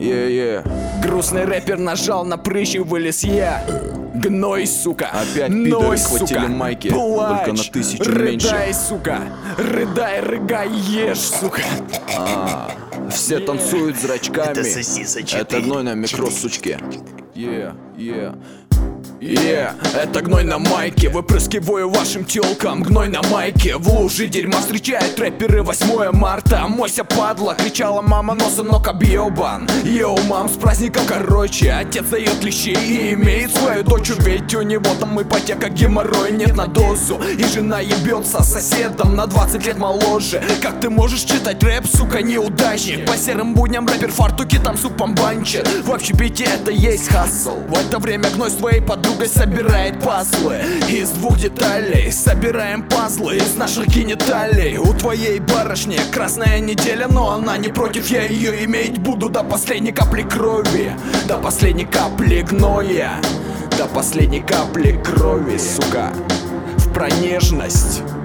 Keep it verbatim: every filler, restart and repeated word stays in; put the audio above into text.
е-е. Грустный рэпер нажал на прыщик, вылез я. Гной, сука. Опять Ной, пидоры сука. схватили майки, Плачь. только на тысячу Рыдай, меньше. сука. Рыдай, рыгай, ешь, сука. А, все танцуют зрачками. Это сосисочки. Это гной на микро, сучки. Е, е. Yeah, это гной на майке, выпрыскиваю вашим тёлкам. Гной на майке, в луже дерьма встречают рэперы восьмое марта. Мойся, падла, кричала мама, но сынок объебан. Йоу, мам, с праздником, короче. Отец дает лещей и имеет свою дочь. Ведь у него там ипотека, геморрой нет на дозу. И жена ебется с соседом на двадцать лет моложе. Как ты можешь читать рэп, сука, неудачник? По серым будням рэпер в фартуке там супом банчит. В общепите это есть хассл. В это время гной с твоей подругой собирает пазлы из двух деталей. Собираем пазлы из наших гениталий. У твоей барышни красная неделя, но она не против. Я ее иметь буду до последней капли крови, до последней капли гноя, до последней капли крови, сука. В пронежность